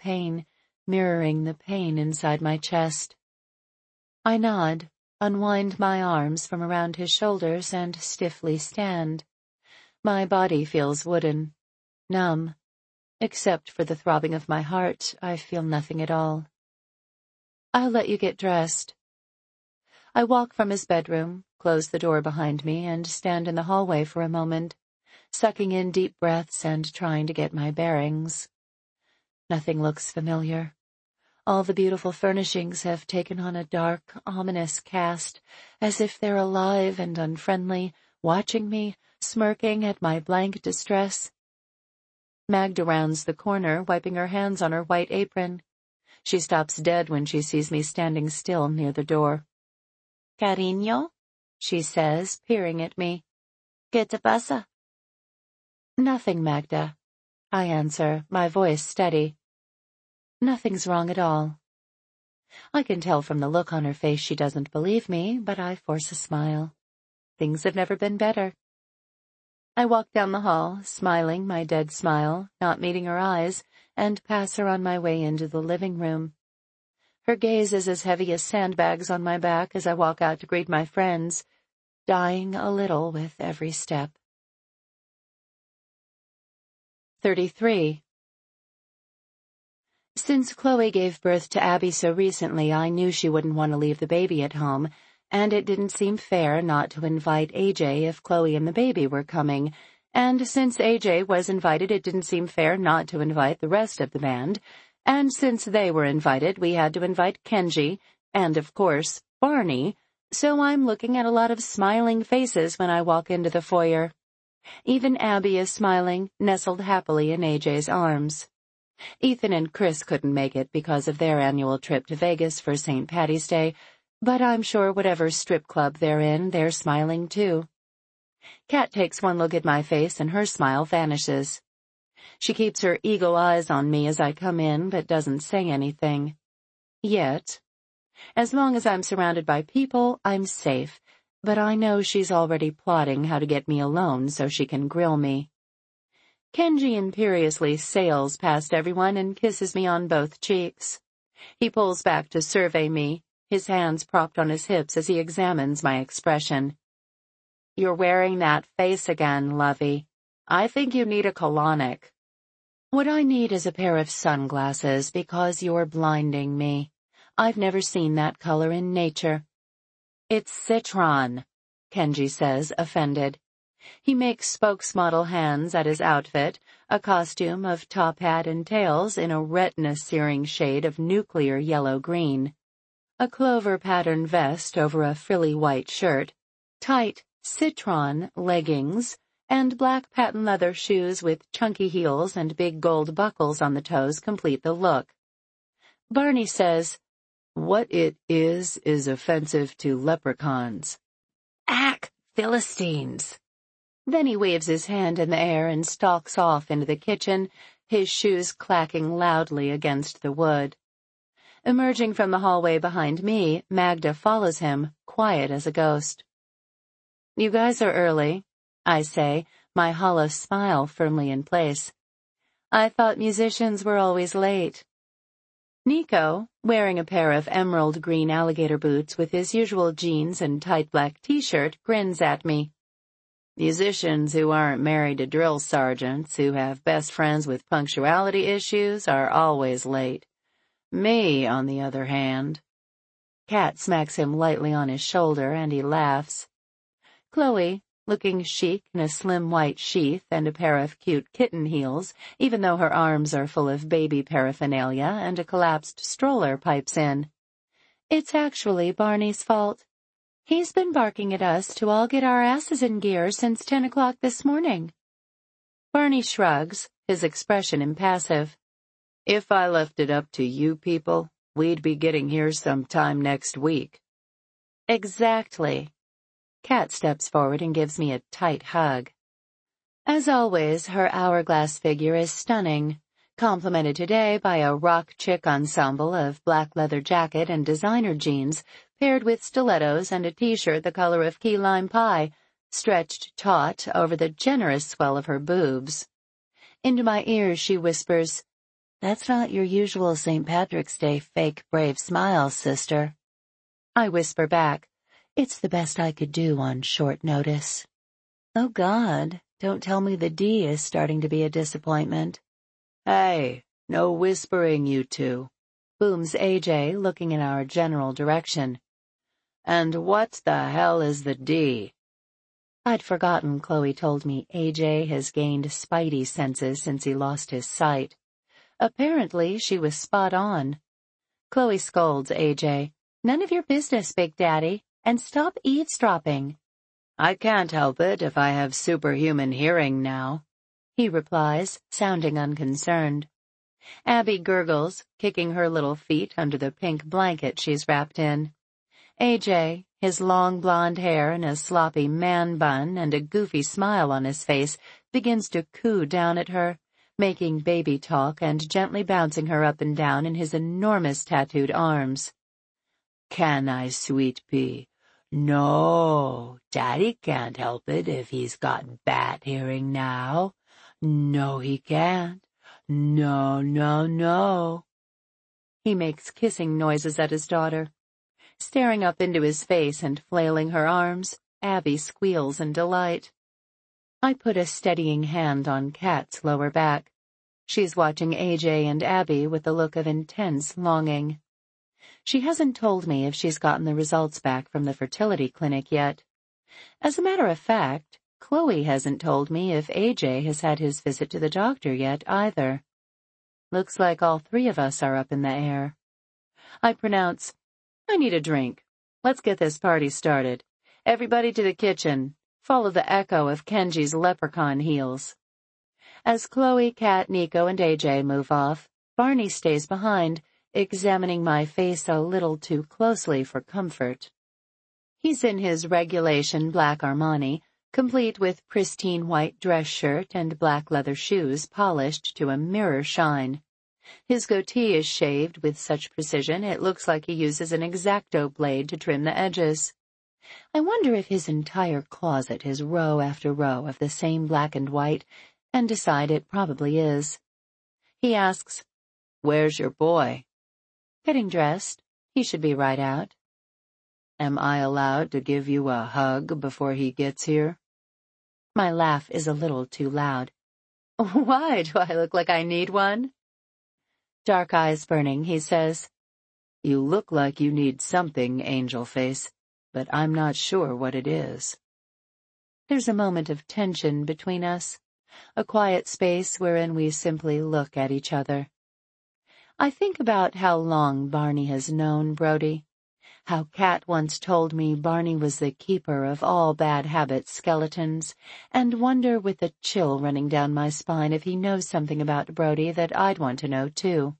pain, mirroring the pain inside my chest. I nod, unwind my arms from around his shoulders, and stiffly stand. My body feels wooden, numb. Except for the throbbing of my heart, I feel nothing at all. I'll let you get dressed. I walk from his bedroom, close the door behind me, and stand in the hallway for a moment, sucking in deep breaths and trying to get my bearings. Nothing looks familiar. All the beautiful furnishings have taken on a dark, ominous cast, as if they're alive and unfriendly, watching me, smirking at my blank distress. Magda rounds the corner, wiping her hands on her white apron. She stops dead when she sees me standing still near the door. Cariño, she says, peering at me. ¿Qué te pasa? Nothing, Magda, I answer, my voice steady. Nothing's wrong at all. I can tell from the look on her face she doesn't believe me, but I force a smile. Things have never been better. I walk down the hall, smiling my dead smile, not meeting her eyes, and pass her on my way into the living room. Her gaze is as heavy as sandbags on my back as I walk out to greet my friends, dying a little with every step. 33. Since Chloe gave birth to Abby so recently, I knew she wouldn't want to leave the baby at home, and it didn't seem fair not to invite AJ if Chloe and the baby were coming, and since AJ was invited, it didn't seem fair not to invite the rest of the band, and since they were invited, we had to invite Kenji, and of course, Barney, so I'm looking at a lot of smiling faces when I walk into the foyer. Even Abby is smiling, nestled happily in AJ's arms. Ethan and Chris couldn't make it because of their annual trip to Vegas for St. Patty's Day, but I'm sure whatever strip club they're in, they're smiling too. Kat takes one look at my face and her smile vanishes. She keeps her eagle eyes on me as I come in, but doesn't say anything. Yet. As long as I'm surrounded by people, I'm safe, but I know she's already plotting how to get me alone so she can grill me. Kenji imperiously sails past everyone and kisses me on both cheeks. He pulls back to survey me, his hands propped on his hips as he examines my expression. You're wearing that face again, lovey. I think you need a colonic. What I need is a pair of sunglasses because you're blinding me. I've never seen that color in nature. It's citron, Kenji says, offended. He makes spokesmodel hands at his outfit, a costume of top hat and tails in a retina-searing shade of nuclear yellow-green. A clover-patterned vest over a frilly white shirt, tight citron leggings, and black patent leather shoes with chunky heels and big gold buckles on the toes complete the look. Barney says, "What it is offensive to leprechauns." Ack, Philistines. Then he waves his hand in the air and stalks off into the kitchen, his shoes clacking loudly against the wood. Emerging from the hallway behind me, Magda follows him, quiet as a ghost. You guys are early, I say, my hollow smile firmly in place. I thought musicians were always late. Nico, wearing a pair of emerald green alligator boots with his usual jeans and tight black t-shirt, grins at me. Musicians who aren't married to drill sergeants who have best friends with punctuality issues are always late. Me, on the other hand. Kat smacks him lightly on his shoulder and he laughs. Chloe, looking chic in a slim white sheath and a pair of cute kitten heels, even though her arms are full of baby paraphernalia and a collapsed stroller, pipes in. It's actually Barney's fault. He's been barking at us to all get our asses in gear since 10 o'clock this morning. Barney shrugs, his expression impassive. If I left it up to you people, we'd be getting here sometime next week. Exactly. Kat steps forward and gives me a tight hug. As always, her hourglass figure is stunning, complemented today by a rock chick ensemble of black leather jacket and designer jeans, paired with stilettos and a t-shirt the color of key lime pie, stretched taut over the generous swell of her boobs. Into my ears she whispers, That's not your usual St. Patrick's Day fake brave smile, sister. I whisper back, it's the best I could do on short notice. Oh God, don't tell me the D is starting to be a disappointment. Hey, no whispering, you two, booms AJ, looking in our general direction. And what the hell is the D? I'd forgotten Chloe told me AJ has gained spidey senses since he lost his sight. Apparently, she was spot on. Chloe scolds AJ. None of your business, Big Daddy, and stop eavesdropping. I can't help it if I have superhuman hearing now, he replies, sounding unconcerned. Abby gurgles, kicking her little feet under the pink blanket she's wrapped in. AJ, his long blonde hair in a sloppy man bun and a goofy smile on his face, begins to coo down at her, making baby talk and gently bouncing her up and down in his enormous tattooed arms. Can I, sweet pea? No, Daddy can't help it if he's got bat hearing now. No, he can't. No, no, no. He makes kissing noises at his daughter. Staring up into his face and flailing her arms, Abby squeals in delight. I put a steadying hand on Kat's lower back. She's watching AJ and Abby with a look of intense longing. She hasn't told me if she's gotten the results back from the fertility clinic yet. As a matter of fact, Chloe hasn't told me if AJ has had his visit to the doctor yet either. Looks like all three of us are up in the air. I pronounce, I need a drink. Let's get this party started. Everybody to the kitchen. Follow the echo of Kenji's leprechaun heels. As Chloe, Kat, Nico, and AJ move off, Barney stays behind, examining my face a little too closely for comfort. He's in his regulation black Armani, complete with pristine white dress shirt and black leather shoes polished to a mirror shine. His goatee is shaved with such precision it looks like he uses an X-Acto blade to trim the edges. I wonder if his entire closet is row after row of the same black and white, and decide it probably is. He asks, "Where's your boy?" "Getting dressed. He should be right out." "Am I allowed to give you a hug before he gets here?" My laugh is a little too loud. "Why, do I look like I need one?" Dark eyes burning, he says, "You look like you need something, Angel Face, but I'm not sure what it is." There's a moment of tension between us, a quiet space wherein we simply look at each other. I think about how long Barney has known Brody, how Kat once told me Barney was the keeper of all bad habits skeletons, and wonder with a chill running down my spine if he knows something about Brody that I'd want to know too.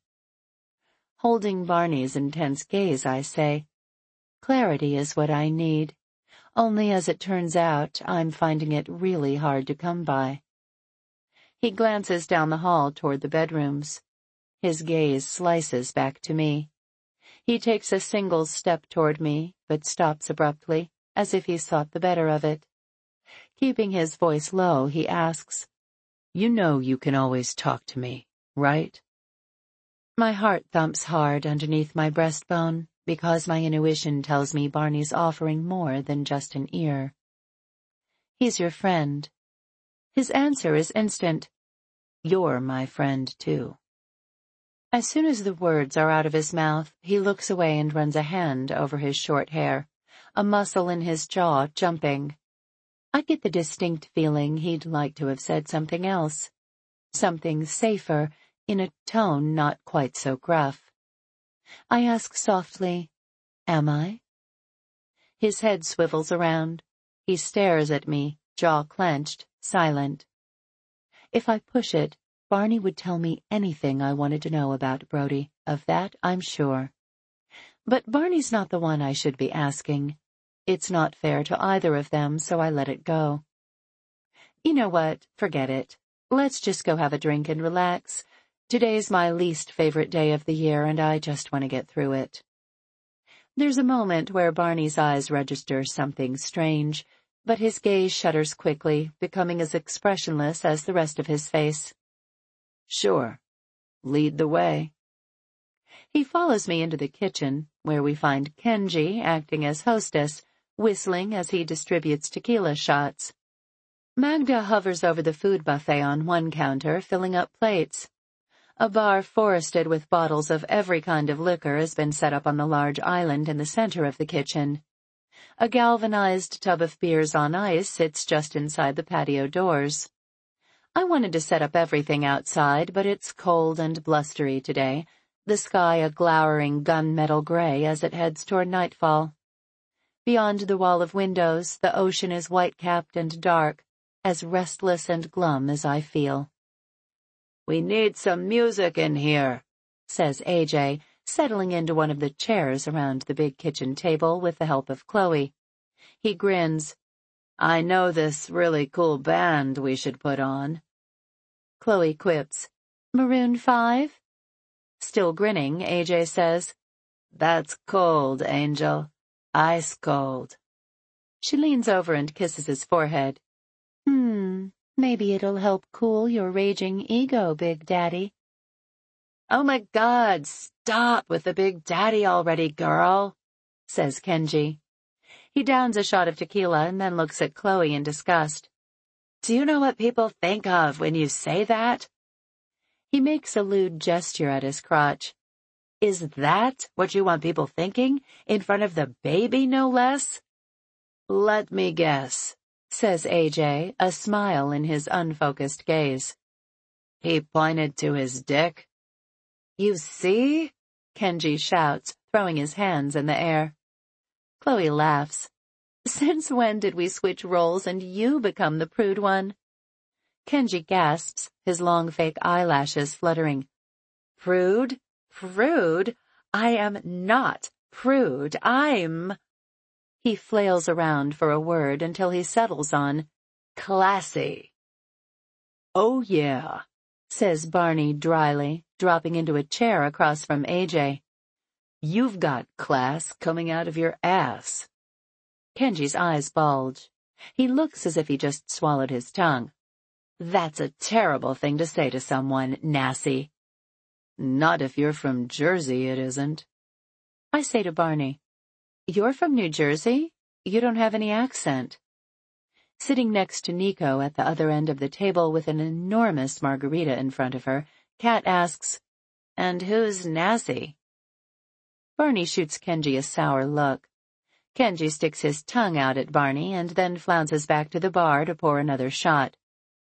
Holding Barney's intense gaze, I say, "Clarity is what I need, only as it turns out, I'm finding it really hard to come by." He glances down the hall toward the bedrooms. His gaze slices back to me. He takes a single step toward me, but stops abruptly, as if he's thought the better of it. Keeping his voice low, he asks, "You know you can always talk to me, right?" My heart thumps hard underneath my breastbone, because my intuition tells me Barney's offering more than just an ear. "He's your friend." His answer is instant. "You're my friend, too." As soon as the words are out of his mouth, he looks away and runs a hand over his short hair, a muscle in his jaw jumping. I get the distinct feeling he'd like to have said something else, something safer, in a tone not quite so gruff. I ask softly, "Am I?" His head swivels around. He stares at me, jaw clenched, silent. If I push it, Barney would tell me anything I wanted to know about Brody, of that I'm sure. But Barney's not the one I should be asking. It's not fair to either of them, so I let it go. "You know what? Forget it. Let's just go have a drink and relax. Today's my least favorite day of the year, and I just want to get through it." There's a moment where Barney's eyes register something strange, but his gaze shudders quickly, becoming as expressionless as the rest of his face. "Sure. Lead the way." He follows me into the kitchen, where we find Kenji acting as hostess, whistling as he distributes tequila shots. Magda hovers over the food buffet on one counter, filling up plates. A bar forested with bottles of every kind of liquor has been set up on the large island in the center of the kitchen. A galvanized tub of beers on ice sits just inside the patio doors. I wanted to set up everything outside, but it's cold and blustery today, the sky a glowering gunmetal gray as it heads toward nightfall. Beyond the wall of windows, the ocean is white-capped and dark, as restless and glum as I feel. "We need some music in here," says AJ, settling into one of the chairs around the big kitchen table with the help of Chloe. He grins. "I know this really cool band we should put on." Chloe quips, "Maroon 5? Still grinning, AJ says, "That's cold, Angel. Ice cold." She leans over and kisses his forehead. Maybe it'll help cool your raging ego, Big Daddy." "Oh my God, stop with the Big Daddy already, girl," says Kenji. He downs a shot of tequila and then looks at Chloe in disgust. "Do you know what people think of when you say that?" He makes a lewd gesture at his crotch. "Is that what you want people thinking? In front of the baby, no less?" "Let me guess," says AJ, a smile in his unfocused gaze. "He pointed to his dick." "You see?" Kenji shouts, throwing his hands in the air. Chloe laughs. "Since when did we switch roles and you become the prude one?" Kenji gasps, his long fake eyelashes fluttering. "Prude? Prude? I am not prude. I'm—" He flails around for a word until he settles on classy. "Oh yeah," says Barney dryly, dropping into a chair across from AJ. "You've got class coming out of your ass." Kenji's eyes bulge. He looks as if he just swallowed his tongue. "That's a terrible thing to say to someone, Nassie." "Not if you're from Jersey, it isn't." I say to Barney, "You're from New Jersey? You don't have any accent." Sitting next to Nico at the other end of the table with an enormous margarita in front of her, Kat asks, "And who's Nassie?" Barney shoots Kenji a sour look. Kenji sticks his tongue out at Barney and then flounces back to the bar to pour another shot.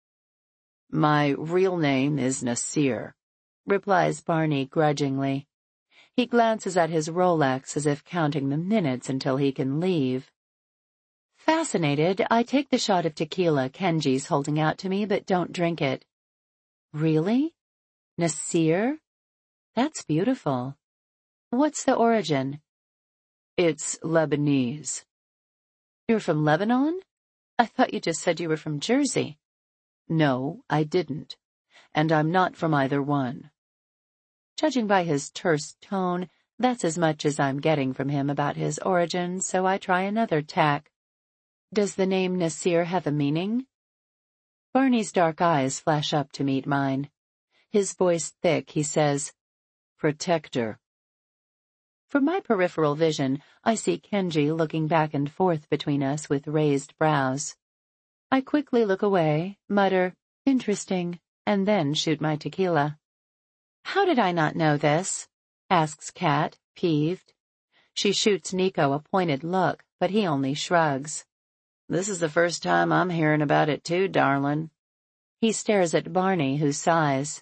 "My real name is Nasir," replies Barney grudgingly. He glances at his Rolex as if counting the minutes until he can leave. Fascinated, I take the shot of tequila Kenji's holding out to me but don't drink it. "Really? Nasir? That's beautiful. What's the origin?" "It's Lebanese." "You're from Lebanon? I thought you just said you were from Jersey." "No, I didn't. And I'm not from either one." Judging by his terse tone, that's as much as I'm getting from him about his origin, so I try another tack. "Does the name Nasir have a meaning?" Barney's dark eyes flash up to meet mine. His voice thick, he says, "Protector." From my peripheral vision, I see Kenji looking back and forth between us with raised brows. I quickly look away, mutter, "Interesting," and then shoot my tequila. "How did I not know this?" asks Kat, peeved. She shoots Nico a pointed look, but he only shrugs. "This is the first time I'm hearing about it too, darling." He stares at Barney, who sighs.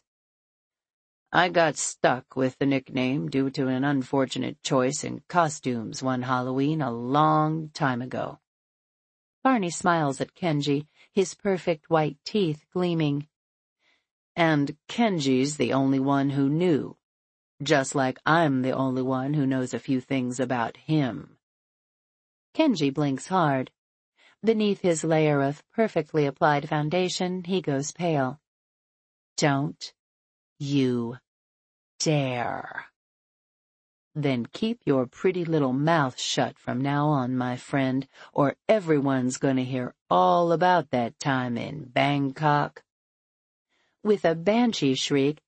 "I got stuck with the nickname due to an unfortunate choice in costumes one Halloween a long time ago." Barney smiles at Kenji, his perfect white teeth gleaming. "And Kenji's the only one who knew, just like I'm the only one who knows a few things about him." Kenji blinks hard. Beneath his layer of perfectly applied foundation, he goes pale. "Don't you dare." "Then keep your pretty little mouth shut from now on, my friend, or everyone's going to hear all about that time in Bangkok." With a banshee shriek,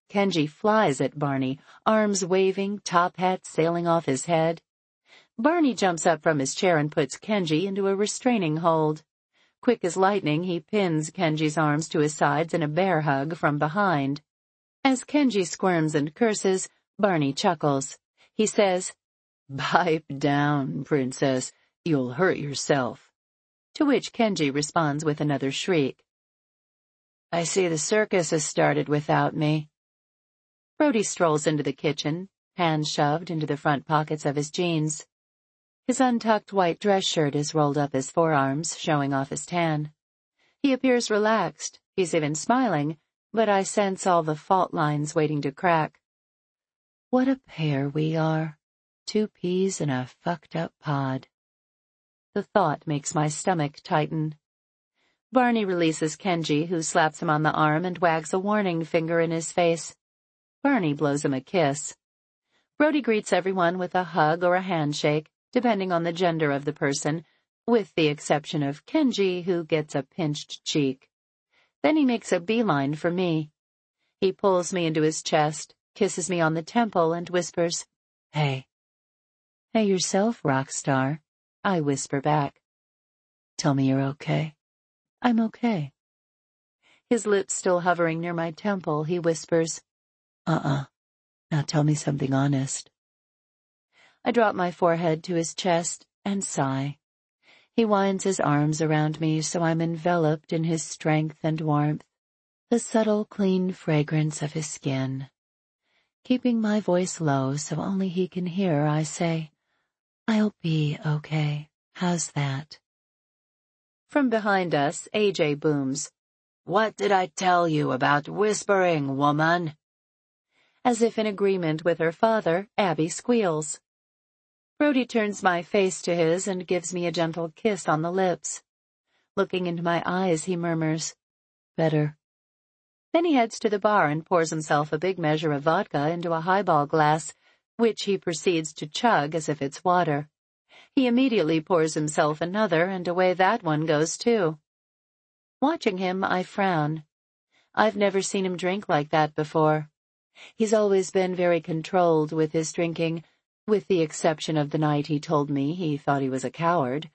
Kenji flies at Barney, arms waving, top hat sailing off his head. Barney jumps up from his chair and puts Kenji into a restraining hold. Quick as lightning, he pins Kenji's arms to his sides in a bear hug from behind. As Kenji squirms and curses, Barney chuckles. He says, "Pipe down, princess. You'll hurt yourself." To which Kenji responds with another shriek. "I see the circus has started without me." Brody strolls into the kitchen, hands shoved into the front pockets of his jeans. His untucked white dress shirt is rolled up his forearms, showing off his tan. He appears relaxed. He's even smiling, but I sense all the fault lines waiting to crack. What a pair we are. 2 peas in a fucked-up pod. The thought makes my stomach tighten. Barney releases Kenji, who slaps him on the arm and wags a warning finger in his face. Barney blows him a kiss. Brody greets everyone with a hug or a handshake, depending on the gender of the person, with the exception of Kenji, who gets a pinched cheek. Then he makes a beeline for me. He pulls me into his chest, kisses me on the temple, and whispers, "Hey." "Hey yourself, rock star," I whisper back. "Tell me you're okay." "I'm okay." His lips still hovering near my temple, he whispers, Now tell me something honest." I drop my forehead to his chest and sigh. He winds his arms around me so I'm enveloped in his strength and warmth, the subtle, clean fragrance of his skin. Keeping my voice low so only he can hear, I say, "I'll be okay. How's that?" From behind us, AJ booms, "What did I tell you about whispering, woman?" As if in agreement with her father, Abby squeals. Brody turns my face to his and gives me a gentle kiss on the lips. Looking into my eyes, he murmurs, "Better." Then he heads to the bar and pours himself a big measure of vodka into a highball glass, which he proceeds to chug as if it's water. He immediately pours himself another, and away that one goes too. Watching him, I frown. I've never seen him drink like that before. He's always been very controlled with his drinking, with the exception of the night he told me he thought he was a coward.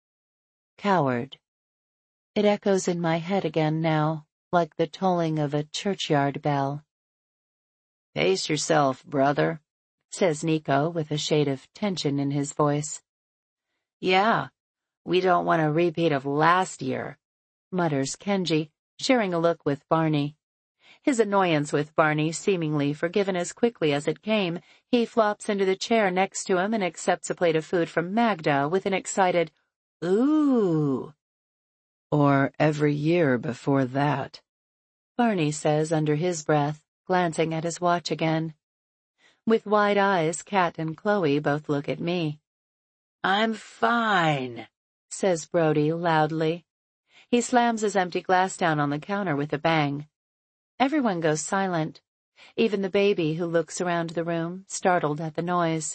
Coward. It echoes in my head again now, like the tolling of a churchyard bell. "Pace yourself, brother," says Nico with a shade of tension in his voice. "Yeah, we don't want a repeat of last year," mutters Kenji, sharing a look with Barney. His annoyance with Barney seemingly forgiven as quickly as it came, he flops into the chair next to him and accepts a plate of food from Magda with an excited, "Ooh." "Or every year before that," Barney says under his breath, glancing at his watch again. With wide eyes, Kat and Chloe both look at me. "I'm fine," says Brody loudly. He slams his empty glass down on the counter with a bang. Everyone goes silent, even the baby who looks around the room, startled at the noise.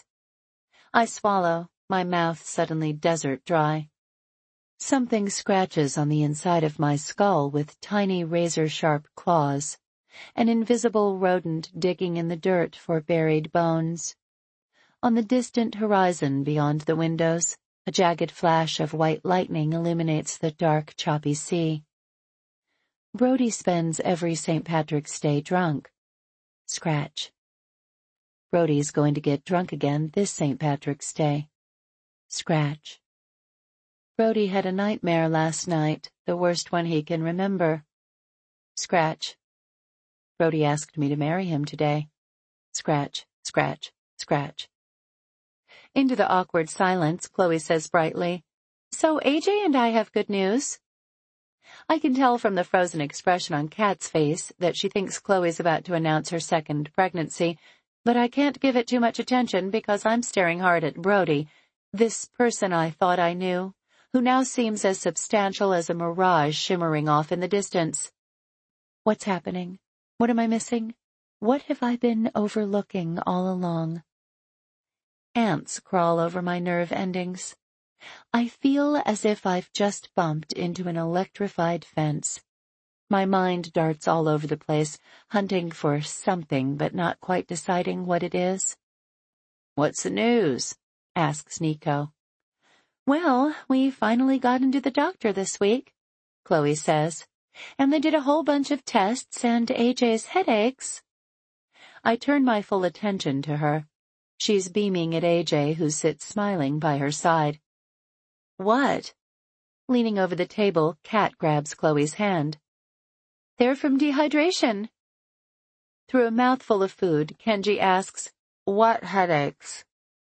I swallow, my mouth suddenly desert dry. Something scratches on the inside of my skull with tiny razor-sharp claws, an invisible rodent digging in the dirt for buried bones. On the distant horizon beyond the windows, a jagged flash of white lightning illuminates the dark, choppy sea. Brody spends every St. Patrick's Day drunk. Scratch. Brody's going to get drunk again this St. Patrick's Day. Scratch. Brody had a nightmare last night, the worst one he can remember. Scratch. Brody asked me to marry him today. Scratch, scratch, scratch. Into the awkward silence, Chloe says brightly, "So AJ and I have good news." I can tell from the frozen expression on Kat's face that she thinks Chloe's about to announce her second pregnancy, but I can't give it too much attention because I'm staring hard at Brody, this person I thought I knew, who now seems as substantial as a mirage shimmering off in the distance. What's happening? What am I missing? What have I been overlooking all along? Ants crawl over my nerve endings. I feel as if I've just bumped into an electrified fence. My mind darts all over the place, hunting for something but not quite deciding what it is. "What's the news?" asks Nico. "Well, we finally got into the doctor this week," Chloe says, "and they did a whole bunch of tests, and AJ's headaches." I turn my full attention to her. She's beaming at AJ, who sits smiling by her side. "What?" Leaning over the table, Kat grabs Chloe's hand. "They're from dehydration." Through a mouthful of food, Kenji asks, "What headaches?"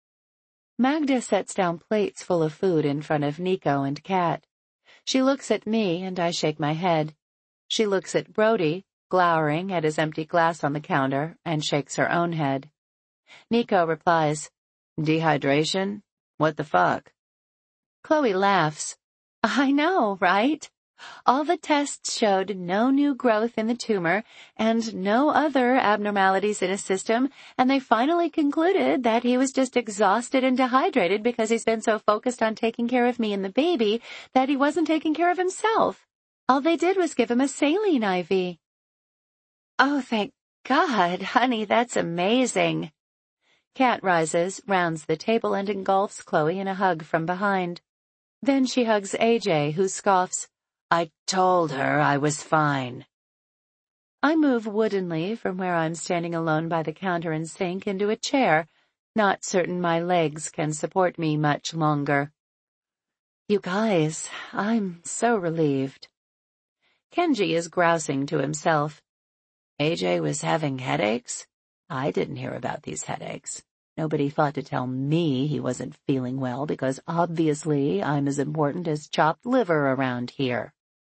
Magda sets down plates full of food in front of Nico and Kat. She looks at me, and I shake my head. She looks at Brody, glowering at his empty glass on the counter, and shakes her own head. Nico replies, "Dehydration? What the fuck?" Chloe laughs. "I know, right? All the tests showed no new growth in the tumor and no other abnormalities in his system, and they finally concluded that he was just exhausted and dehydrated because he's been so focused on taking care of me and the baby that he wasn't taking care of himself. All they did was give him a saline IV." "Oh, thank God, honey, that's amazing." Kat rises, rounds the table, and engulfs Chloe in a hug from behind. Then she hugs AJ, who scoffs, "I told her I was fine." I move woodenly from where I'm standing alone by the counter and sink into a chair, not certain my legs can support me much longer. "You guys, I'm so relieved." Kenji is grousing to himself. "AJ was having headaches? I didn't hear about these headaches. Nobody thought to tell me he wasn't feeling well because obviously I'm as important as chopped liver around here."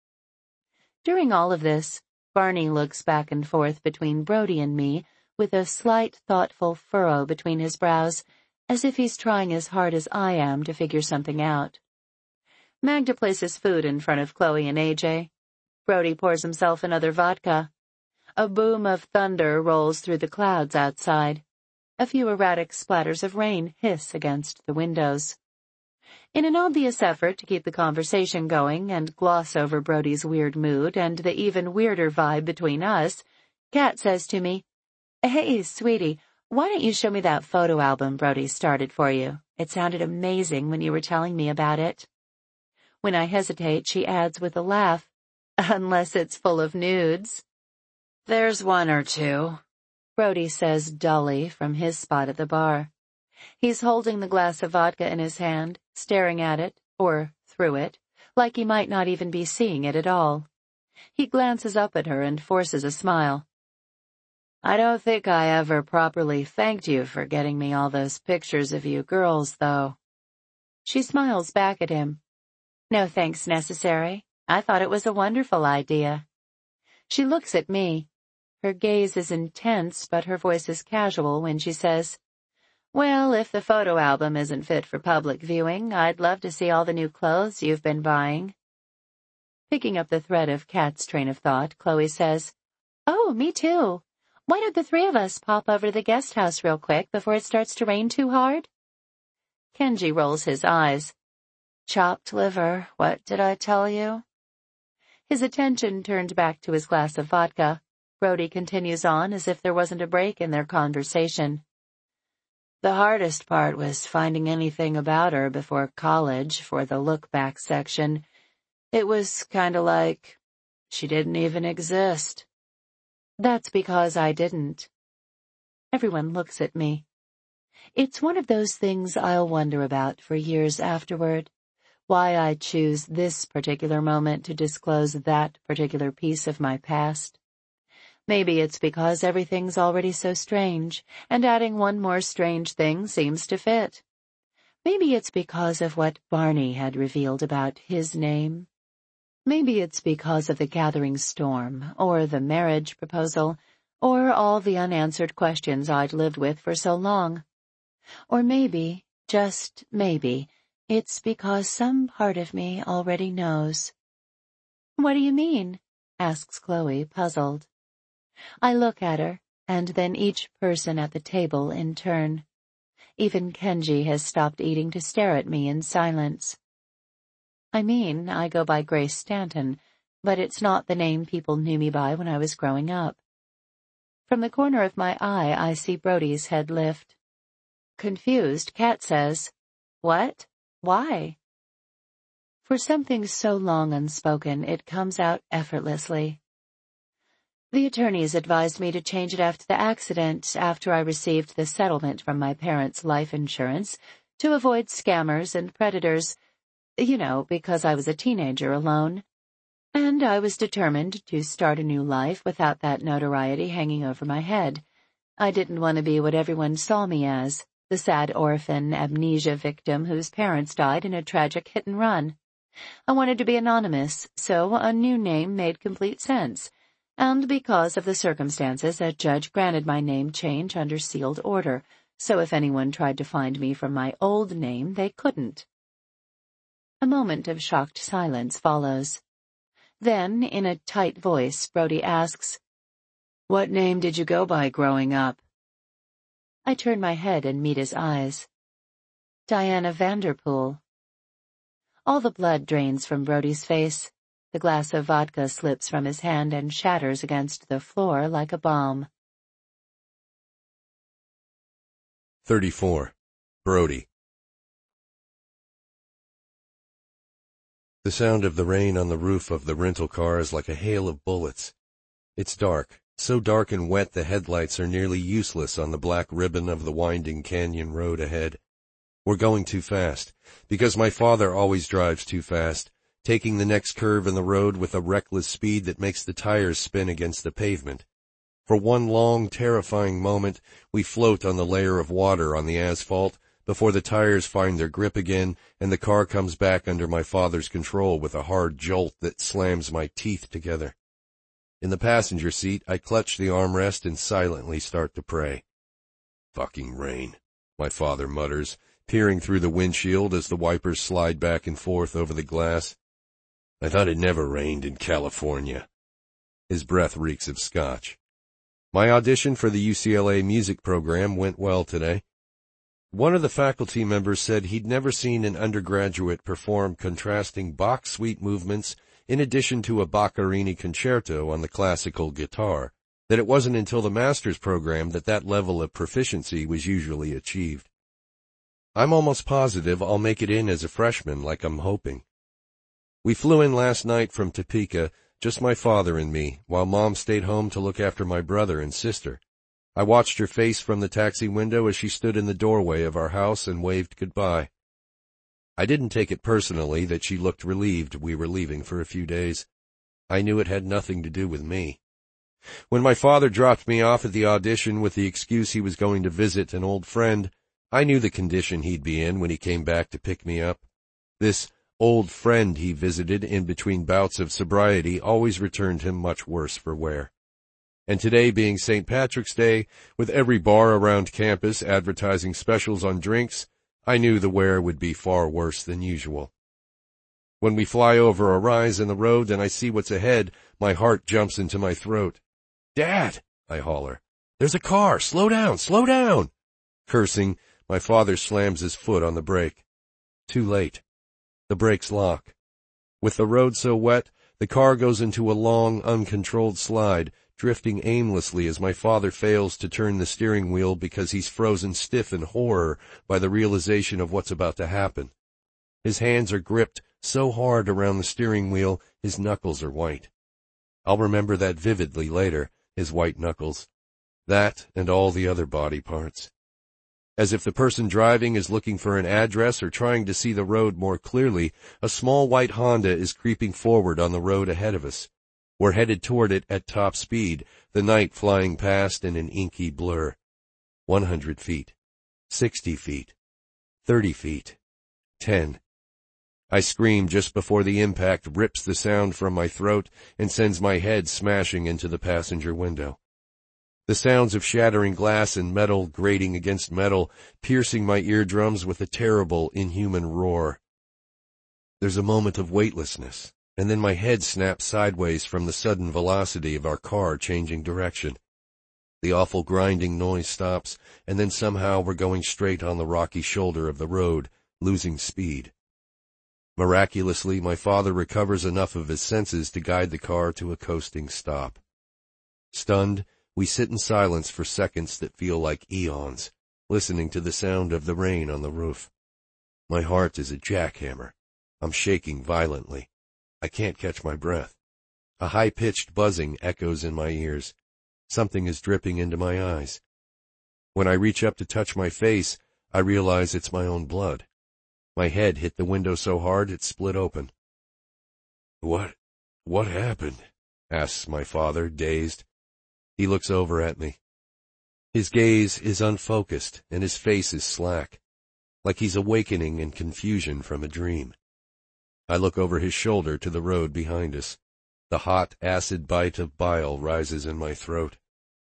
During all of this, Barney looks back and forth between Brody and me with a slight, thoughtful furrow between his brows, as if he's trying as hard as I am to figure something out. Magda places food in front of Chloe and AJ. Brody pours himself another vodka. A boom of thunder rolls through the clouds outside. A few erratic splatters of rain hiss against the windows. In an obvious effort to keep the conversation going and gloss over Brody's weird mood and the even weirder vibe between us, Kat says to me, "Hey, sweetie, why don't you show me that photo album Brody started for you? It sounded amazing when you were telling me about it." When I hesitate, she adds with a laugh, "Unless it's full of nudes." "There's one or two," Brody says dully from his spot at the bar. He's holding the glass of vodka in his hand, staring at it, or through it, like he might not even be seeing it at all. He glances up at her and forces a smile. "I don't think I ever properly thanked you for getting me all those pictures of you girls, though." She smiles back at him. "No thanks necessary. I thought it was a wonderful idea." She looks at me. Her gaze is intense, but her voice is casual when she says, "Well, if the photo album isn't fit for public viewing, I'd love to see all the new clothes you've been buying." Picking up the thread of Kat's train of thought, Chloe says, "Oh, me too. Why don't the three of us pop over to the guest house real quick before it starts to rain too hard?" Kenji rolls his eyes. "Chopped liver, what did I tell you?" His attention turned back to his glass of vodka. Brody continues on as if there wasn't a break in their conversation. "The hardest part was finding anything about her before college for the look-back section. It was kinda like she didn't even exist." "That's because I didn't." Everyone looks at me. It's one of those things I'll wonder about for years afterward. Why I choose this particular moment to disclose that particular piece of my past. Maybe it's because everything's already so strange, and adding one more strange thing seems to fit. Maybe it's because of what Barney had revealed about his name. Maybe it's because of the gathering storm, or the marriage proposal, or all the unanswered questions I'd lived with for so long. Or maybe, just maybe, it's because some part of me already knows. "What do you mean?" asks Chloe, puzzled. I look at her, and then each person at the table in turn. Even Kenji has stopped eating to stare at me in silence. "I mean, I go by Grace Stanton, but it's not the name people knew me by when I was growing up. From the corner of my eye, I see Brody's head lift. Confused, Kat says, "What? Why?" For something so long unspoken, it comes out effortlessly. The attorneys advised me to change it after the accident, after I received the settlement from my parents' life insurance, to avoid scammers and predators, because I was a teenager alone. And I was determined to start a new life without that notoriety hanging over my head. I didn't want to be what everyone saw me as, the sad orphan, amnesia victim whose parents died in a tragic hit-and-run. I wanted to be anonymous, so a new name made complete sense, and because of the circumstances, a judge granted my name change under sealed order, so if anyone tried to find me from my old name, they couldn't. A moment of shocked silence follows. Then, in a tight voice, Brody asks, "What name did you go by growing up?" I turn my head and meet his eyes. "Diana Vanderpool." All the blood drains from Brody's face. The glass of vodka slips from his hand and shatters against the floor like a bomb. 34. Brody. The sound of the rain on the roof of the rental car is like a hail of bullets. It's dark, so dark and wet the headlights are nearly useless on the black ribbon of the winding canyon road ahead. We're going too fast, because my father always drives too fast, taking the next curve in the road with a reckless speed that makes the tires spin against the pavement. For one long, terrifying moment, we float on the layer of water on the asphalt before the tires find their grip again and the car comes back under my father's control with a hard jolt that slams my teeth together. In the passenger seat, I clutch the armrest and silently start to pray. "Fucking rain," my father mutters, peering through the windshield as the wipers slide back and forth over the glass. "I thought it never rained in California." His breath reeks of scotch. My audition for the UCLA music program went well today. One of the faculty members said he'd never seen an undergraduate perform contrasting Bach suite movements in addition to a Boccherini concerto on the classical guitar, that it wasn't until the master's program that level of proficiency was usually achieved. I'm almost positive I'll make it in as a freshman like I'm hoping. We flew in last night from Topeka, just my father and me, while Mom stayed home to look after my brother and sister. I watched her face from the taxi window as she stood in the doorway of our house and waved goodbye. I didn't take it personally that she looked relieved we were leaving for a few days. I knew it had nothing to do with me. When my father dropped me off at the audition with the excuse he was going to visit an old friend, I knew the condition he'd be in when he came back to pick me up. This old friend he visited in between bouts of sobriety always returned him much worse for wear. And today being St. Patrick's Day, with every bar around campus advertising specials on drinks, I knew the wear would be far worse than usual. When we fly over a rise in the road and I see what's ahead, my heart jumps into my throat. "Dad!" I holler. "There's a car! Slow down! Slow down!" Cursing, my father slams his foot on the brake. Too late. The brakes lock. With the road so wet, the car goes into a long, uncontrolled slide, drifting aimlessly as my father fails to turn the steering wheel because he's frozen stiff in horror by the realization of what's about to happen. His hands are gripped so hard around the steering wheel, his knuckles are white. I'll remember that vividly later, his white knuckles. That and all the other body parts. As if the person driving is looking for an address or trying to see the road more clearly, a small white Honda is creeping forward on the road ahead of us. We're headed toward it at top speed, the night flying past in an inky blur. 100 feet, 60 feet, 30 feet, 10. I scream just before the impact rips the sound from my throat and sends my head smashing into the passenger window. The sounds of shattering glass and metal grating against metal, piercing my eardrums with a terrible, inhuman roar. There's a moment of weightlessness, and then my head snaps sideways from the sudden velocity of our car changing direction. The awful grinding noise stops, and then somehow we're going straight on the rocky shoulder of the road, losing speed. Miraculously, my father recovers enough of his senses to guide the car to a coasting stop. Stunned, we sit in silence for seconds that feel like eons, listening to the sound of the rain on the roof. My heart is a jackhammer. I'm shaking violently. I can't catch my breath. A high-pitched buzzing echoes in my ears. Something is dripping into my eyes. When I reach up to touch my face, I realize it's my own blood. My head hit the window so hard it split open. What happened? Asks my father, dazed. He looks over at me. His gaze is unfocused and his face is slack, like he's awakening in confusion from a dream. I look over his shoulder to the road behind us. The hot, acid bite of bile rises in my throat.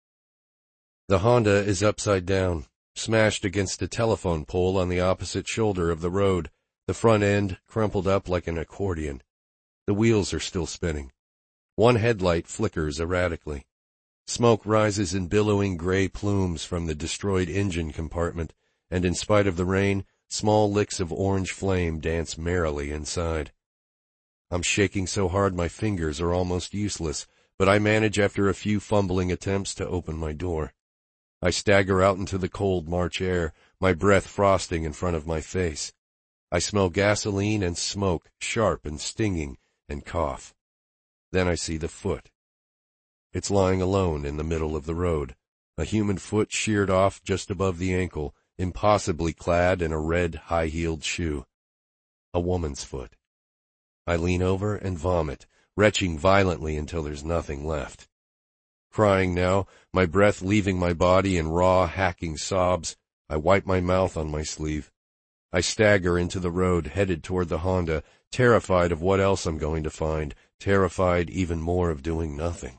The Honda is upside down, smashed against a telephone pole on the opposite shoulder of the road, the front end crumpled up like an accordion. The wheels are still spinning. One headlight flickers erratically. Smoke rises in billowing gray plumes from the destroyed engine compartment, and in spite of the rain, small licks of orange flame dance merrily inside. I'm shaking so hard my fingers are almost useless, but I manage after a few fumbling attempts to open my door. I stagger out into the cold March air, my breath frosting in front of my face. I smell gasoline and smoke, sharp and stinging, and cough. Then I see the foot. It's lying alone in the middle of the road, a human foot sheared off just above the ankle, impossibly clad in a red high-heeled shoe. A woman's foot. I lean over and vomit, retching violently until there's nothing left. Crying now, my breath leaving my body in raw, hacking sobs, I wipe my mouth on my sleeve. I stagger into the road, headed toward the Honda, terrified of what else I'm going to find, terrified even more of doing nothing.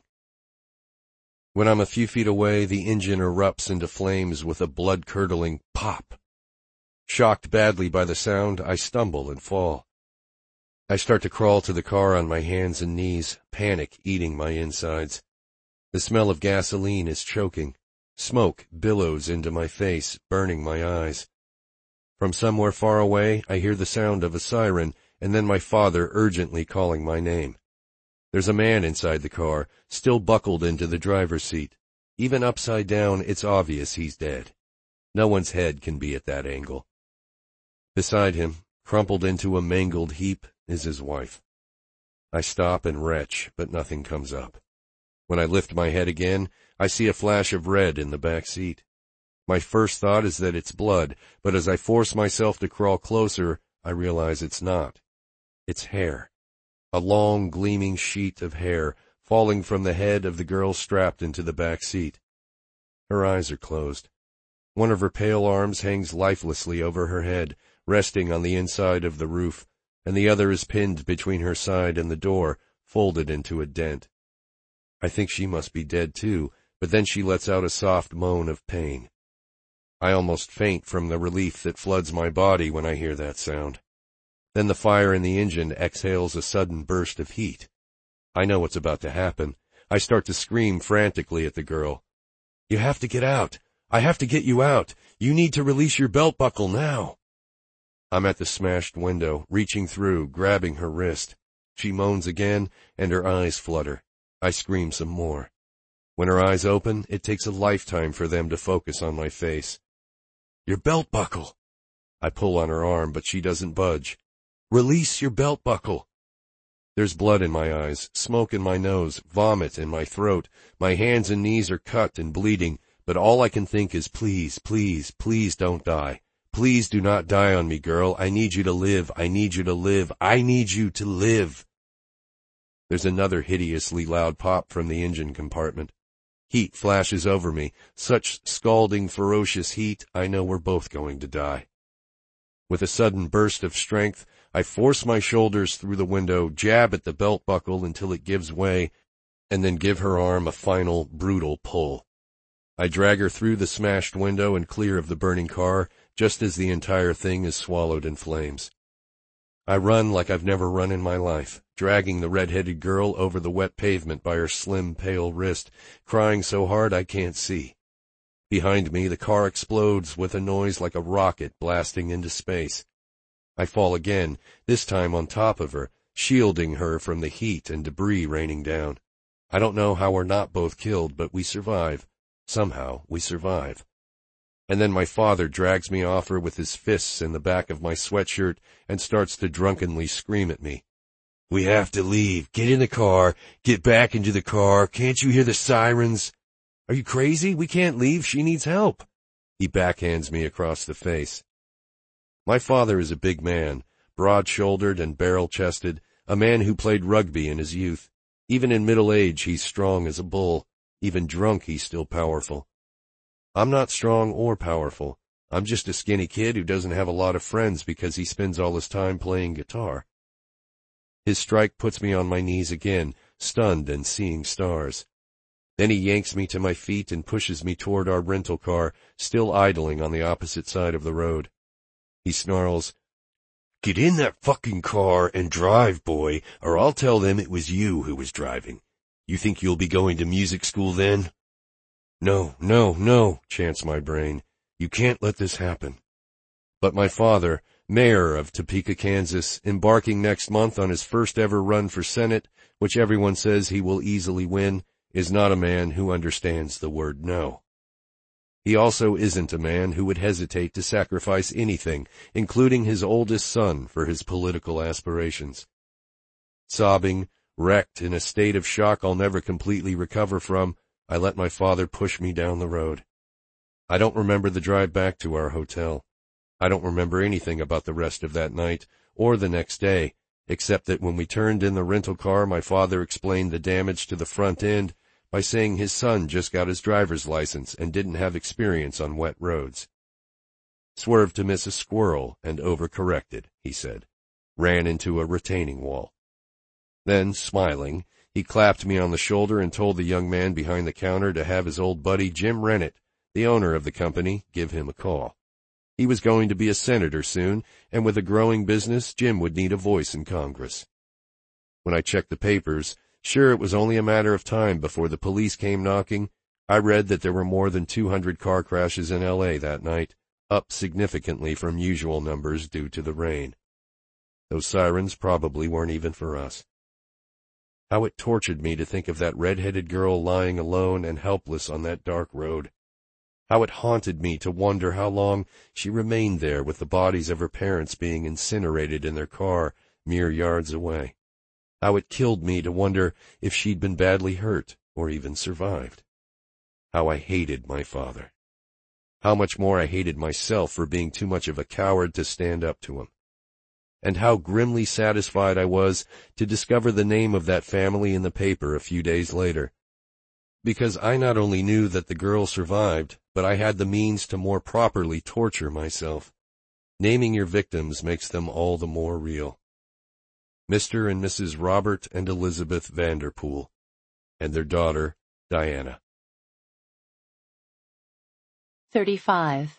When I'm a few feet away, the engine erupts into flames with a blood-curdling pop. Shocked badly by the sound, I stumble and fall. I start to crawl to the car on my hands and knees, panic eating my insides. The smell of gasoline is choking. Smoke billows into my face, burning my eyes. From somewhere far away, I hear the sound of a siren, and then my father urgently calling my name. There's a man inside the car, still buckled into the driver's seat. Even upside down, it's obvious he's dead. No one's head can be at that angle. Beside him, crumpled into a mangled heap, is his wife. I stop and retch, but nothing comes up. When I lift my head again, I see a flash of red in the back seat. My first thought is that it's blood, but as I force myself to crawl closer, I realize it's not. It's hair. A long, gleaming sheet of hair falling from the head of the girl strapped into the back seat. Her eyes are closed. One of her pale arms hangs lifelessly over her head, resting on the inside of the roof, and the other is pinned between her side and the door, folded into a dent. I think she must be dead too, but then she lets out a soft moan of pain. I almost faint from the relief that floods my body when I hear that sound. Then the fire in the engine exhales a sudden burst of heat. I know what's about to happen. I start to scream frantically at the girl. "You have to get out. I have to get you out. You need to release your belt buckle now." I'm at the smashed window, reaching through, grabbing her wrist. She moans again, and her eyes flutter. I scream some more. When her eyes open, it takes a lifetime for them to focus on my face. "Your belt buckle." I pull on her arm, but she doesn't budge. "Release your belt buckle." There's blood in my eyes, smoke in my nose, vomit in my throat. My hands and knees are cut and bleeding, but all I can think is please, please, please don't die. Please do not die on me, girl. I need you to live. I need you to live. I need you to live. There's another hideously loud pop from the engine compartment. Heat flashes over me, such scalding, ferocious heat, I know we're both going to die. With a sudden burst of strength, I force my shoulders through the window, jab at the belt buckle until it gives way, and then give her arm a final, brutal pull. I drag her through the smashed window and clear of the burning car, just as the entire thing is swallowed in flames. I run like I've never run in my life, dragging the red-headed girl over the wet pavement by her slim, pale wrist, crying so hard I can't see. Behind me, the car explodes with a noise like a rocket blasting into space. I fall again, this time on top of her, shielding her from the heat and debris raining down. I don't know how we're not both killed, but we survive. Somehow, we survive. And then my father drags me off her with his fists in the back of my sweatshirt and starts to drunkenly scream at me. "We have to leave. Get in the car. Get back into the car. Can't you hear the sirens?" "Are you crazy? We can't leave. She needs help." He backhands me across the face. My father is a big man, broad-shouldered and barrel-chested, a man who played rugby in his youth. Even in middle age, he's strong as a bull. Even drunk, he's still powerful. I'm not strong or powerful. I'm just a skinny kid who doesn't have a lot of friends because he spends all his time playing guitar. His strike puts me on my knees again, stunned and seeing stars. Then he yanks me to my feet and pushes me toward our rental car, still idling on the opposite side of the road. He snarls, "Get in that fucking car and drive, boy, or I'll tell them it was you who was driving. You think you'll be going to music school then?" "No, no, no," chants my brain. "You can't let this happen." But my father, mayor of Topeka, Kansas, embarking next month on his first ever run for Senate, which everyone says he will easily win, is not a man who understands the word no. He also isn't a man who would hesitate to sacrifice anything, including his oldest son, for his political aspirations. Sobbing, wrecked, in a state of shock I'll never completely recover from, I let my father push me down the road. I don't remember the drive back to our hotel. I don't remember anything about the rest of that night, or the next day, except that when we turned in the rental car, my father explained the damage to the front end by saying his son just got his driver's license and didn't have experience on wet roads. "Swerved to miss a squirrel and overcorrected," he said. "Ran into a retaining wall." Then, smiling, he clapped me on the shoulder and told the young man behind the counter to have his old buddy Jim Rennett, the owner of the company, give him a call. He was going to be a senator soon, and with a growing business, Jim would need a voice in Congress. When I checked the papers, sure it was only a matter of time before the police came knocking, I read that there were more than 200 car crashes in L.A. that night, up significantly from usual numbers due to the rain. Those sirens probably weren't even for us. How it tortured me to think of that red-headed girl lying alone and helpless on that dark road. How it haunted me to wonder how long she remained there with the bodies of her parents being incinerated in their car mere yards away. How it killed me to wonder if she'd been badly hurt or even survived. How I hated my father. How much more I hated myself for being too much of a coward to stand up to him. And how grimly satisfied I was to discover the name of that family in the paper a few days later. Because I not only knew that the girl survived, but I had the means to more properly torture myself. Naming your victims makes them all the more real. Mr. and Mrs. Robert and Elizabeth Vanderpool, and their daughter, Diana. 35.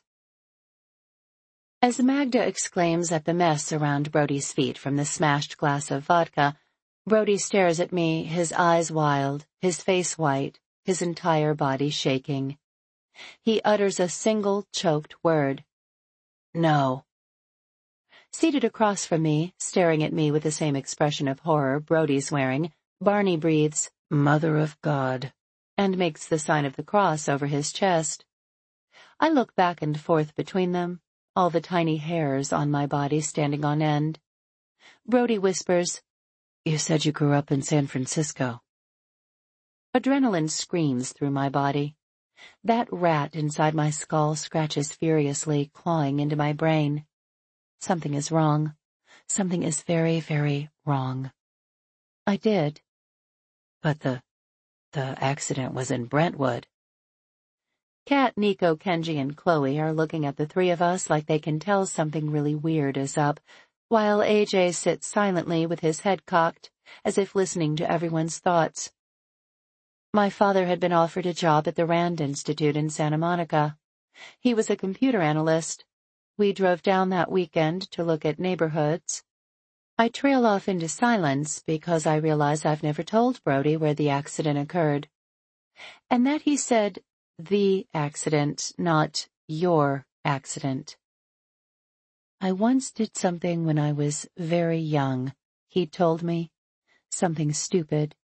As Magda exclaims at the mess around Brody's feet from the smashed glass of vodka, Brody stares at me, his eyes wild, his face white, his entire body shaking. He utters a single choked word. "No." Seated across from me, staring at me with the same expression of horror Brody's wearing, Barney breathes, "Mother of God," and makes the sign of the cross over his chest. I look back and forth between them, all the tiny hairs on my body standing on end. Brody whispers, "You said you grew up in San Francisco." Adrenaline screams through my body. That rat inside my skull scratches furiously, clawing into my brain. Something is wrong. Something is very, very wrong. I did. But the accident was in Brentwood. Kat, Nico, Kenji, and Chloe are looking at the three of us like they can tell something really weird is up, while AJ sits silently with his head cocked, as if listening to everyone's thoughts. My father had been offered a job at the Rand Institute in Santa Monica. He was a computer analyst. We drove down that weekend to look at neighborhoods. I trail off into silence because I realize I've never told Brody where the accident occurred. And that he said, the accident, not your accident. I once did something when I was very young, he told me. Something stupid.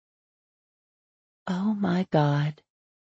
Oh my God.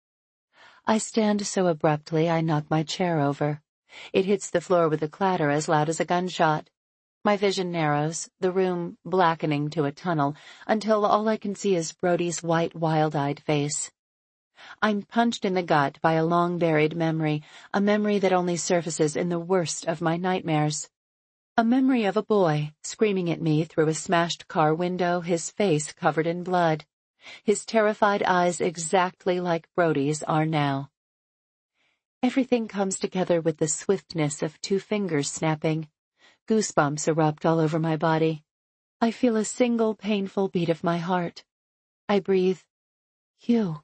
I stand so abruptly I knock my chair over. It hits the floor with a clatter as loud as a gunshot. My vision narrows, the room blackening to a tunnel, until all I can see is Brody's white, wild-eyed face. I'm punched in the gut by a long-buried memory, a memory that only surfaces in the worst of my nightmares. A memory of a boy screaming at me through a smashed car window, his face covered in blood. His terrified eyes exactly like Brody's are now. Everything comes together with the swiftness of 2 fingers snapping. Goosebumps erupt all over my body. I feel a single painful beat of my heart. I breathe, Hugh.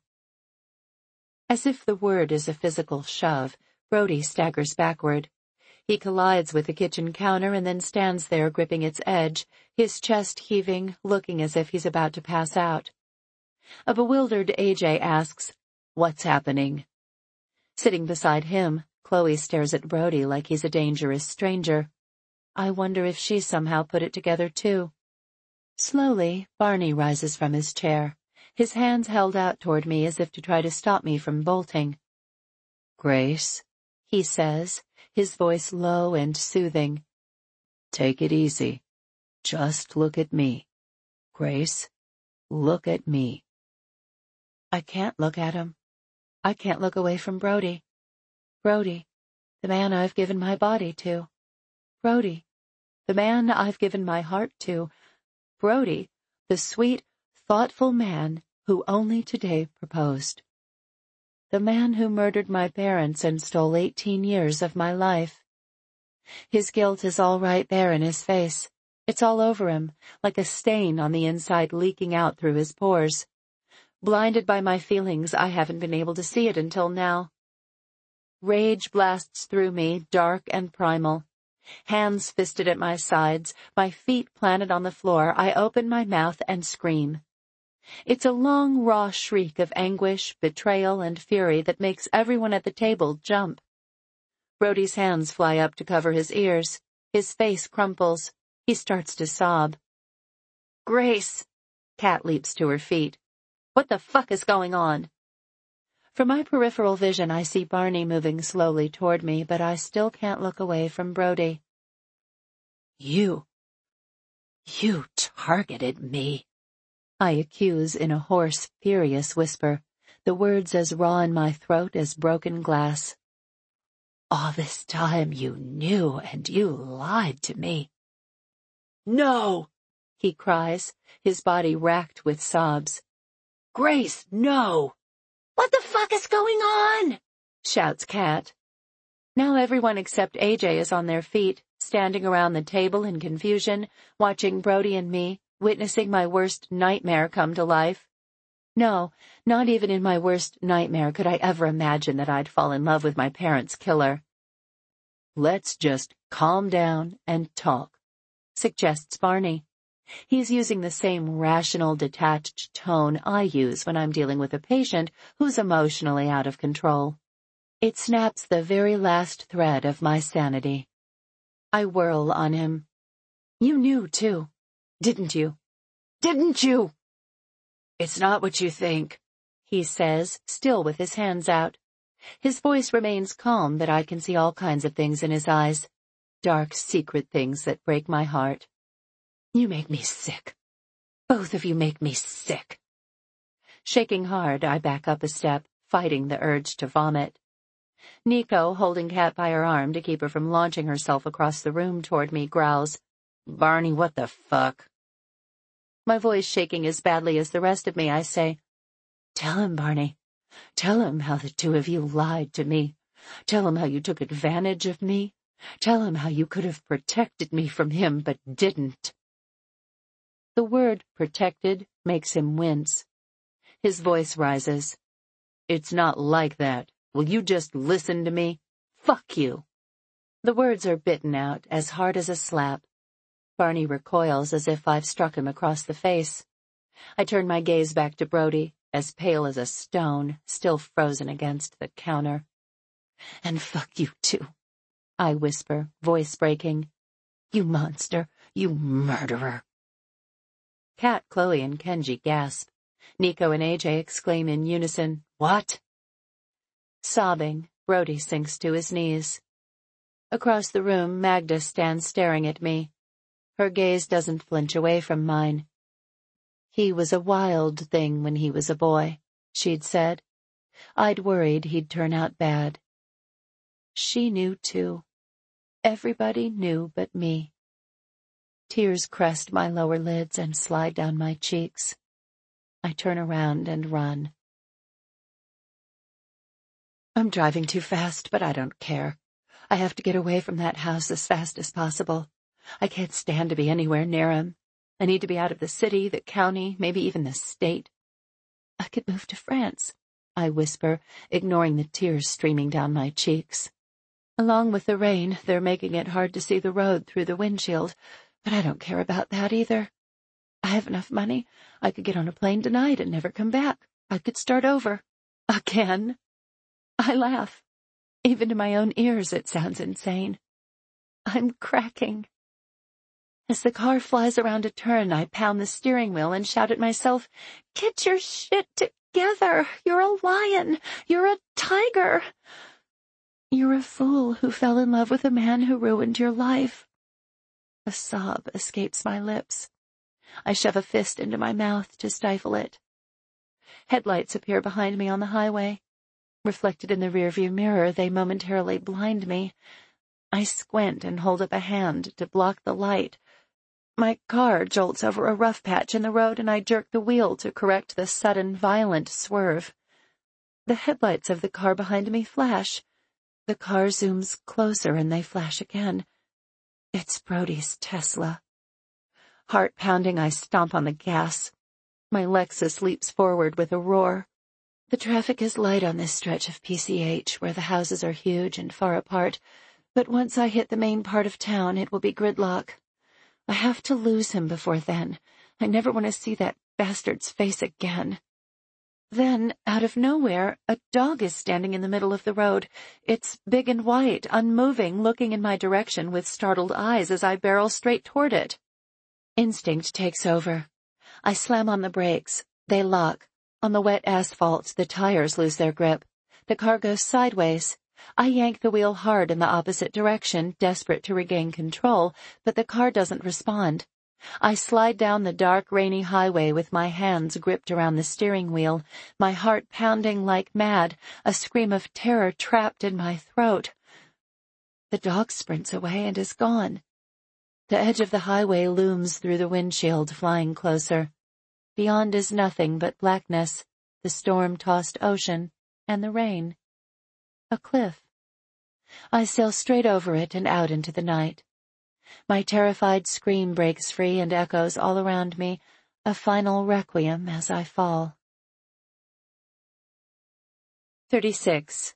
As if the word is a physical shove, Brody staggers backward. He collides with the kitchen counter and then stands there gripping its edge, his chest heaving, looking as if he's about to pass out. A bewildered AJ asks, "What's happening?" Sitting beside him, Chloe stares at Brody like he's a dangerous stranger. I wonder if she somehow put it together too. Slowly, Barney rises from his chair, his hands held out toward me as if to try to stop me from bolting. "Grace," he says, his voice low and soothing. "Take it easy. Just look at me. Grace, look at me." I can't look at him. I can't look away from Brody. Brody, the man I've given my body to. Brody, the man I've given my heart to. Brody, the sweet, thoughtful man who only today proposed. The man who murdered my parents and stole 18 years of my life. His guilt is all right there in his face. It's all over him, like a stain on the inside leaking out through his pores. Blinded by my feelings, I haven't been able to see it until now. Rage blasts through me, dark and primal. Hands fisted at my sides, my feet planted on the floor, I open my mouth and scream. It's a long, raw shriek of anguish, betrayal, and fury that makes everyone at the table jump. Brody's hands fly up to cover his ears. His face crumples. He starts to sob. "Grace!" Kat leaps to her feet. "What the fuck is going on?" From my peripheral vision, I see Barney moving slowly toward me, but I still can't look away from Brody. You targeted me," I accuse in a hoarse, furious whisper, the words as raw in my throat as broken glass. "All this time you knew and you lied to me." "No!" he cries, his body racked with sobs. "Grace, no!" "What the fuck is going on?" shouts Kat. Now everyone except AJ is on their feet, standing around the table in confusion, watching Brody and me, witnessing my worst nightmare come to life. No, not even in my worst nightmare could I ever imagine that I'd fall in love with my parents' killer. "Let's just calm down and talk," suggests Barney. He's using the same rational, detached tone I use when I'm dealing with a patient who's emotionally out of control. It snaps the very last thread of my sanity. I whirl on him. "You knew, too, didn't you? Didn't you?" "It's not what you think," he says, still with his hands out. His voice remains calm, but I can see all kinds of things in his eyes. Dark, secret things that break my heart. "You make me sick. Both of you make me sick." Shaking hard, I back up a step, fighting the urge to vomit. Nico, holding Kat by her arm to keep her from launching herself across the room toward me, growls, "Barney, what the fuck?" My voice shaking as badly as the rest of me, I say, "Tell him, Barney. Tell him how the 2 of you lied to me. Tell him how you took advantage of me. Tell him how you could have protected me from him, but didn't." The word protected makes him wince. His voice rises. "It's not like that. Will you just listen to me? Fuck you." The words are bitten out, as hard as a slap. Barney recoils as if I've struck him across the face. I turn my gaze back to Brody, as pale as a stone, still frozen against the counter. "And fuck you too," I whisper, voice breaking. You monster! You murderer! Kat, Chloe, and Kenji gasp. Nico and AJ exclaim in unison, "What?" Sobbing, Brody sinks to his knees. Across the room, Magda stands staring at me. Her gaze doesn't flinch away from mine. "He was a wild thing when he was a boy," she'd said. "I'd worried he'd turn out bad." She knew, too. Everybody knew but me. Tears crest my lower lids and slide down my cheeks. I turn around and run. I'm driving too fast, but I don't care. I have to get away from that house as fast as possible. I can't stand to be anywhere near him. I need to be out of the city, the county, maybe even the state. I could move to France, I whisper, ignoring the tears streaming down my cheeks. Along with the rain, they're making it hard to see the road through the windshield, but I don't care about that either. I have enough money. I could get on a plane tonight and never come back. I could start over. Again. I laugh. Even to my own ears it sounds insane. I'm cracking. As the car flies around a turn, I pound the steering wheel and shout at myself, "Get your shit together! You're a lion! You're a tiger! You're a fool who fell in love with a man who ruined your life." A sob escapes my lips. I shove a fist into my mouth to stifle it. Headlights appear behind me on the highway. Reflected in the rearview mirror, they momentarily blind me. I squint and hold up a hand to block the light. My car jolts over a rough patch in the road, and I jerk the wheel to correct the sudden, violent swerve. The headlights of the car behind me flash. The car zooms closer, and they flash again. It's Brody's Tesla. Heart pounding, I stomp on the gas. My Lexus leaps forward with a roar. The traffic is light on this stretch of PCH, where the houses are huge and far apart, but once I hit the main part of town, it will be gridlock. I have to lose him before then. I never want to see that bastard's face again. Then, out of nowhere, a dog is standing in the middle of the road. It's big and white, unmoving, looking in my direction with startled eyes as I barrel straight toward it. Instinct takes over. I slam on the brakes. They lock. On the wet asphalt, the tires lose their grip. The car goes sideways. I yank the wheel hard in the opposite direction, desperate to regain control, but the car doesn't respond. I slide down the dark, rainy highway with my hands gripped around the steering wheel, my heart pounding like mad, a scream of terror trapped in my throat. The dog sprints away and is gone. The edge of the highway looms through the windshield, flying closer. Beyond is nothing but blackness, the storm-tossed ocean, and the rain. A cliff. I sail straight over it and out into the night. My terrified scream breaks free and echoes all around me, a final requiem as I fall. 36.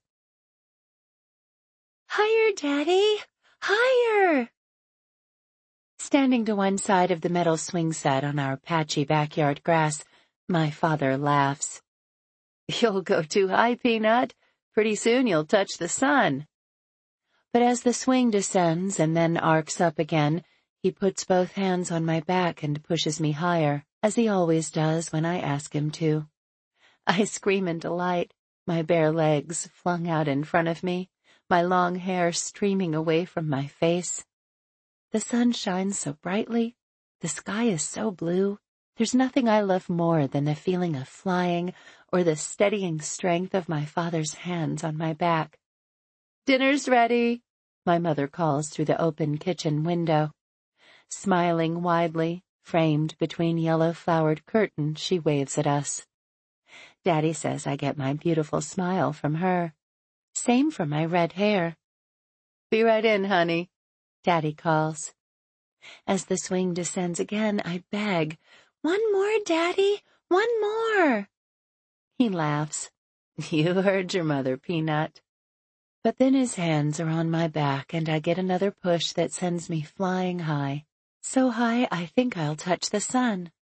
Higher, Daddy! Higher! Standing to one side of the metal swing set on our patchy backyard grass, my father laughs. You'll go too high, Peanut. Pretty soon you'll touch the sun. But as the swing descends and then arcs up again, he puts both hands on my back and pushes me higher, as he always does when I ask him to. I scream in delight, my bare legs flung out in front of me, my long hair streaming away from my face. The sun shines so brightly, the sky is so blue. There's nothing I love more than the feeling of flying or the steadying strength of my father's hands on my back. Dinner's ready, my mother calls through the open kitchen window. Smiling widely, framed between yellow-flowered curtains, she waves at us. Daddy says I get my beautiful smile from her. Same for my red hair. Be right in, honey, Daddy calls. As the swing descends again, I beg, "One more, Daddy, one more." He laughs. You heard your mother, Peanut. But then his hands are on my back, and I get another push that sends me flying high. So high, I think I'll touch the sun.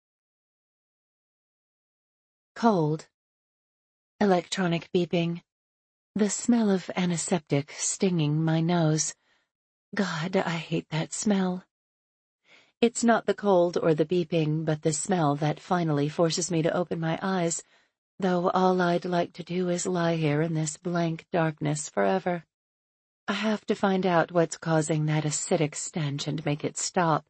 Cold. Electronic beeping. The smell of antiseptic stinging my nose. God, I hate that smell. It's not the cold or the beeping, but the smell that finally forces me to open my eyes, though all I'd like to do is lie here in this blank darkness forever. I have to find out what's causing that acidic stench and make it stop.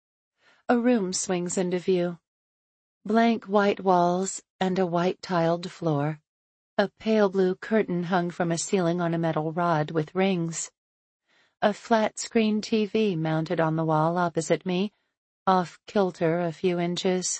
A room swings into view. Blank white walls and a white tiled floor. A pale blue curtain hung from a ceiling on a metal rod with rings. A flat-screen TV mounted on the wall opposite me, off-kilter a few inches.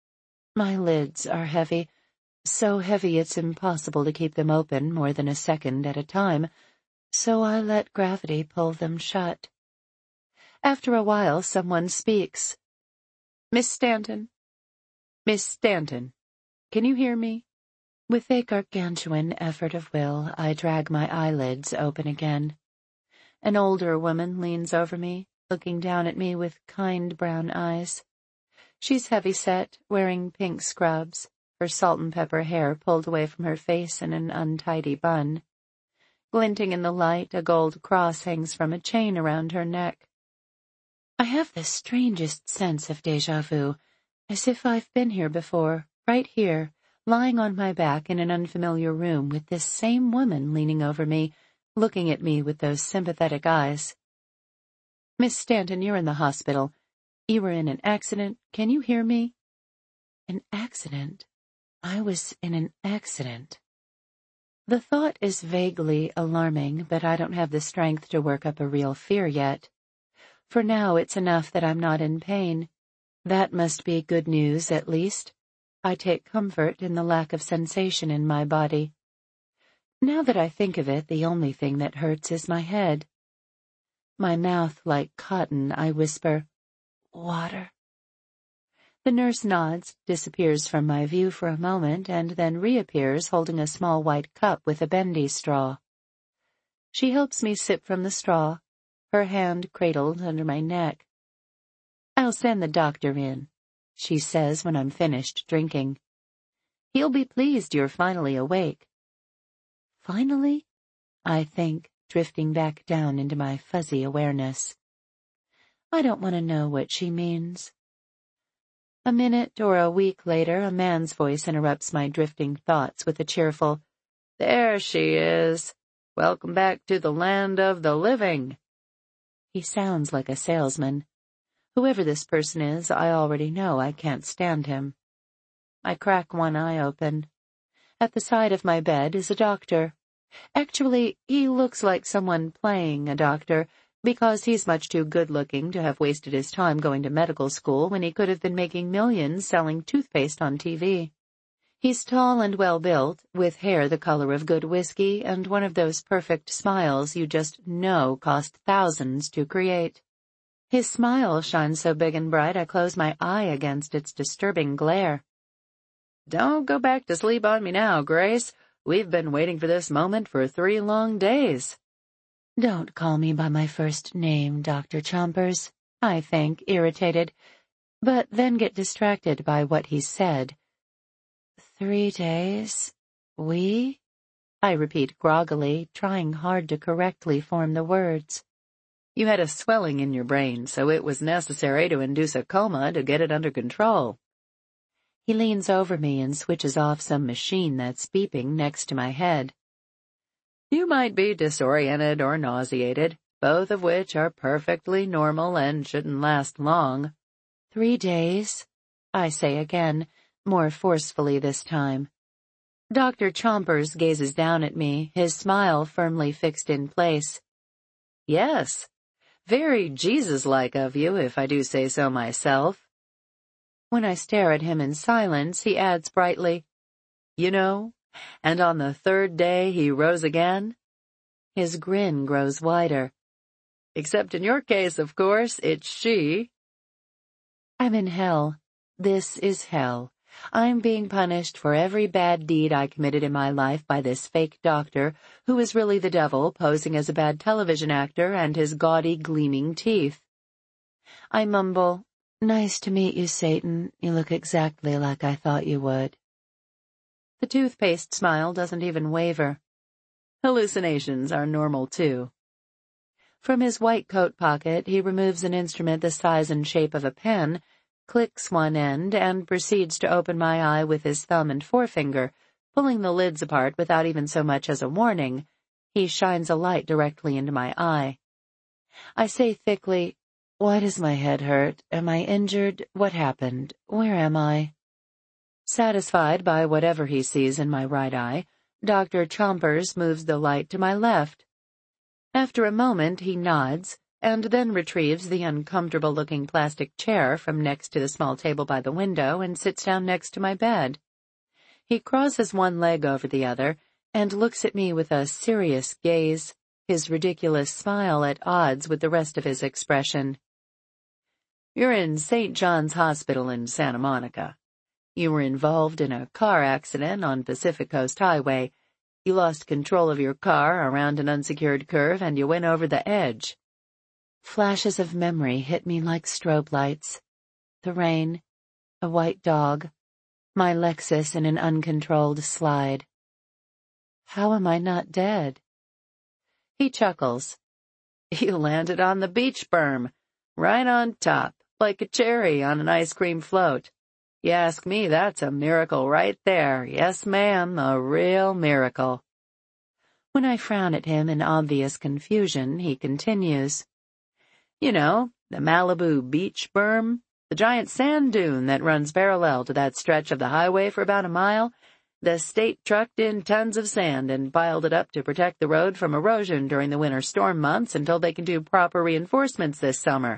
My lids are heavy, so heavy it's impossible to keep them open more than a second at a time, so I let gravity pull them shut. After a while, someone speaks. "Miss Stanton? Miss Stanton, can you hear me?" With a gargantuan effort of will, I drag my eyelids open again. An older woman leans over me, looking down at me with kind brown eyes. She's heavy-set, wearing pink scrubs, her salt and pepper hair pulled away from her face in an untidy bun. Glinting in the light, a gold cross hangs from a chain around her neck. I have the strangest sense of déjà vu, as if I've been here before, right here, lying on my back in an unfamiliar room with this same woman leaning over me, looking at me with those sympathetic eyes. "Miss Stanton, you're in the hospital. You were in an accident. Can you hear me?" An accident? I was in an accident. The thought is vaguely alarming, but I don't have the strength to work up a real fear yet. For now, it's enough that I'm not in pain. That must be good news, at least. I take comfort in the lack of sensation in my body. Now that I think of it, the only thing that hurts is my head. My mouth like cotton, I whisper, "Water." The nurse nods, disappears from my view for a moment, and then reappears holding a small white cup with a bendy straw. She helps me sip from the straw, her hand cradled under my neck. "I'll send the doctor in," she says when I'm finished drinking. "He'll be pleased you're finally awake." Finally? I think, drifting back down into my fuzzy awareness. I don't want to know what she means. A minute or a week later, a man's voice interrupts my drifting thoughts with a cheerful, "There she is. Welcome back to the land of the living." He sounds like a salesman. Whoever this person is, I already know I can't stand him. I crack one eye open. At the side of my bed is a doctor. Actually, he looks like someone playing a doctor, because he's much too good-looking to have wasted his time going to medical school when he could have been making millions selling toothpaste on TV. He's tall and well-built, with hair the color of good whiskey and one of those perfect smiles you just know cost thousands to create. His smile shines so big and bright I close my eye against its disturbing glare. "Don't go back to sleep on me now, Grace. We've been waiting for this moment for 3 long days." "Don't call me by my first name, Dr. Chompers," I think, irritated, but then get distracted by what he said. 3 days? We? I repeat groggily, trying hard to correctly form the words. "You had a swelling in your brain, so it was necessary to induce a coma to get it under control." He leans over me and switches off some machine that's beeping next to my head. "You might be disoriented or nauseated, both of which are perfectly normal and shouldn't last long." 3 days? I say again, more forcefully this time. Dr. Chompers gazes down at me, his smile firmly fixed in place. "Yes, very Jesus-like of you, if I do say so myself." When I stare at him in silence, he adds brightly, "You know, and on the 3rd day he rose again." His grin grows wider. "Except in your case, of course, it's she." I'm in hell. This is hell. I'm being punished for every bad deed I committed in my life by this fake doctor, who is really the devil posing as a bad television actor and his gaudy, gleaming teeth. I mumble, "Nice to meet you, Satan. You look exactly like I thought you would." The toothpaste smile doesn't even waver. Hallucinations are normal, too. From his white coat pocket, he removes an instrument the size and shape of a pen, clicks one end, and proceeds to open my eye with his thumb and forefinger, pulling the lids apart without even so much as a warning. He shines a light directly into my eye. I say thickly, "Why does my head hurt? Am I injured? What happened? Where am I?" Satisfied by whatever he sees in my right eye, Dr. Chompers moves the light to my left. After a moment, he nods, and then retrieves the uncomfortable-looking plastic chair from next to the small table by the window and sits down next to my bed. He crosses one leg over the other and looks at me with a serious gaze, his ridiculous smile at odds with the rest of his expression. "You're in St. John's Hospital in Santa Monica. You were involved in a car accident on Pacific Coast Highway. You lost control of your car around an unsecured curve and you went over the edge." Flashes of memory hit me like strobe lights. The rain, a white dog, my Lexus in an uncontrolled slide. How am I not dead? He chuckles. "You landed on the beach berm, right on top, like a cherry on an ice cream float. You ask me, that's a miracle right there. Yes, ma'am, a real miracle." When I frown at him in obvious confusion, he continues. "You know, the Malibu beach berm, the giant sand dune that runs parallel to that stretch of the highway for about a mile. The state trucked in tons of sand and piled it up to protect the road from erosion during the winter storm months until they can do proper reinforcements this summer."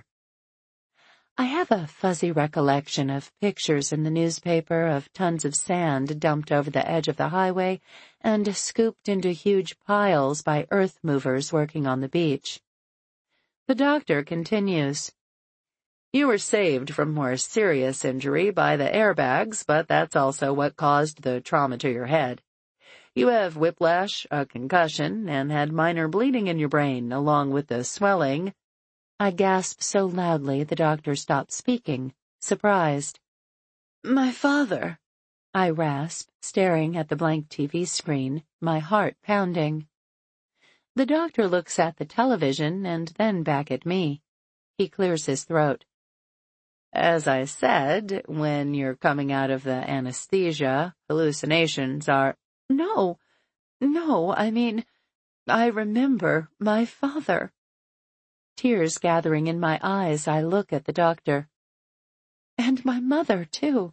I have a fuzzy recollection of pictures in the newspaper of tons of sand dumped over the edge of the highway and scooped into huge piles by earth movers working on the beach. The doctor continues. "You were saved from more serious injury by the airbags, but that's also what caused the trauma to your head. You have whiplash, a concussion, and had minor bleeding in your brain, along with the swelling." I gasp so loudly the doctor stopped speaking, surprised. "My father," I rasp, staring at the blank TV screen, my heart pounding. The doctor looks at the television and then back at me. He clears his throat. "As I said, when you're coming out of the anesthesia, hallucinations are—" No, I mean, I remember my father." Tears gathering in my eyes, I look at the doctor. "And my mother, too."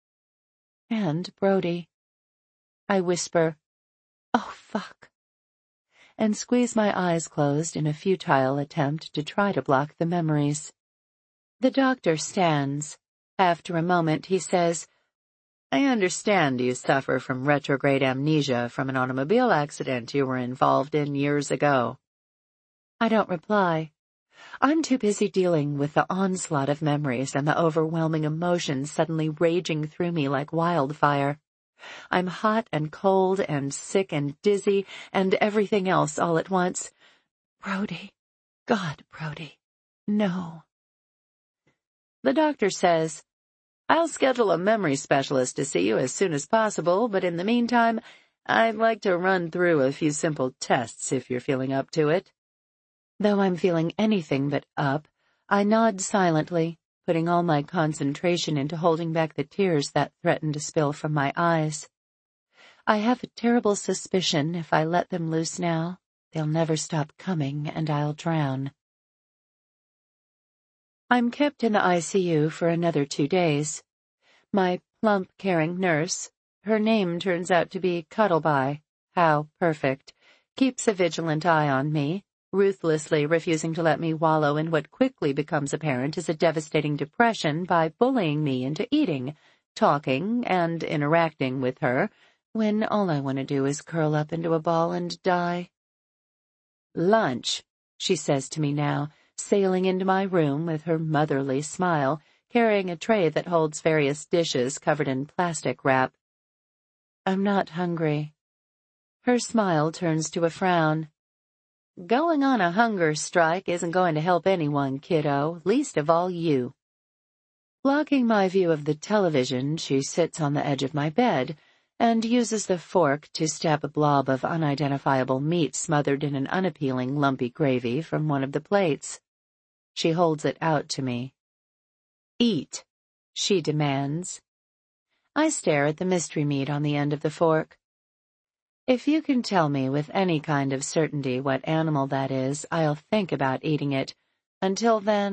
"And Brody." I whisper, "Oh, fuck," and squeeze my eyes closed in a futile attempt to try to block the memories. The doctor stands. After a moment, he says, "I understand you suffer from retrograde amnesia from an automobile accident you were involved in years ago." I don't reply. I'm too busy dealing with the onslaught of memories and the overwhelming emotions suddenly raging through me like wildfire. I'm hot and cold and sick and dizzy and everything else all at once. Brody. God, Brody. No. The doctor says, "I'll schedule a memory specialist to see you as soon as possible, but in the meantime, I'd like to run through a few simple tests if you're feeling up to it." Though I'm feeling anything but up, I nod silently, putting all my concentration into holding back the tears that threaten to spill from my eyes. I have a terrible suspicion if I let them loose now, they'll never stop coming and I'll drown. I'm kept in the ICU for another 2 days. My plump, caring nurse, her name turns out to be Cuddleby, how perfect, keeps a vigilant eye on me, ruthlessly refusing to let me wallow in what quickly becomes apparent is a devastating depression by bullying me into eating, talking, and interacting with her, when all I want to do is curl up into a ball and die. "Lunch," she says to me now, sailing into my room with her motherly smile, carrying a tray that holds various dishes covered in plastic wrap. I'm not hungry. Her smile turns to a frown. "Going on a hunger strike isn't going to help anyone, kiddo, least of all you." Blocking my view of the television, she sits on the edge of my bed, and uses the fork to stab a blob of unidentifiable meat smothered in an unappealing lumpy gravy from one of the plates. She holds it out to me. "Eat," she demands. I stare at the mystery meat on the end of the fork. If you can tell me with any kind of certainty what animal that is, I'll think about eating it. Until then,